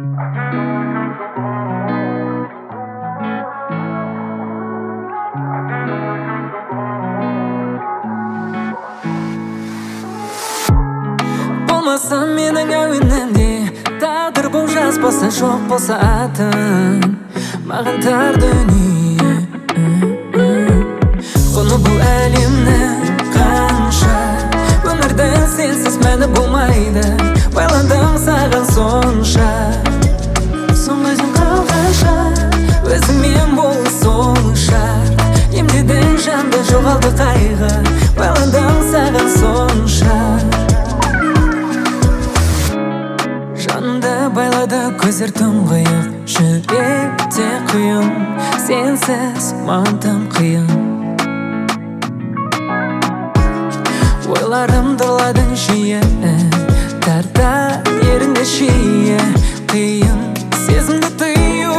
Болмаса менің әуенімде тағдыр бұл жазбаса жоқ болса атын маған тар дүние құны бұл әлемнің қанша өмірдің сенсіз мәні болмайды байландым саған сонша соңғы өзің қалғанша өзіңмен болу сол шарт емдедің жанды жоғалды қайғы байландым саған сонша жанымды байлады көздер тұңғиық жүректе құйын сенсіз маған тым қиын ойларым дұрладың жиі тарта ерінде жиі қиын сезімді тыю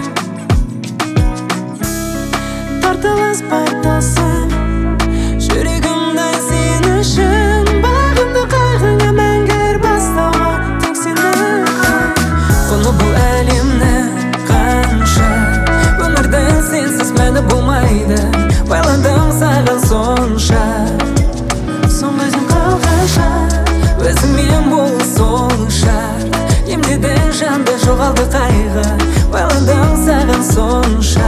тартылыс партасың жүрегімді сен үшін бағымды қайғыңа мәңгір бастауға тек сені құны бұл әлемнің қанша өмірдің сенсіз мәні болмайды байландым саған сонша соңғы өзің қалғанша өзіңмен болу сол шарт емдедің жанды жоғалды қайғы байландым саған сонша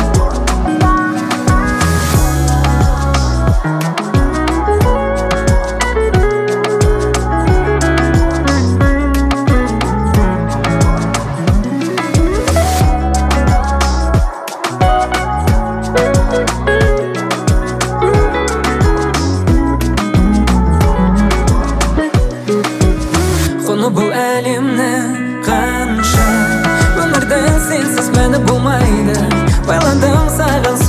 құны бұл әлемнің қанша өмірдің сенсіз мәні болмайды байландым саған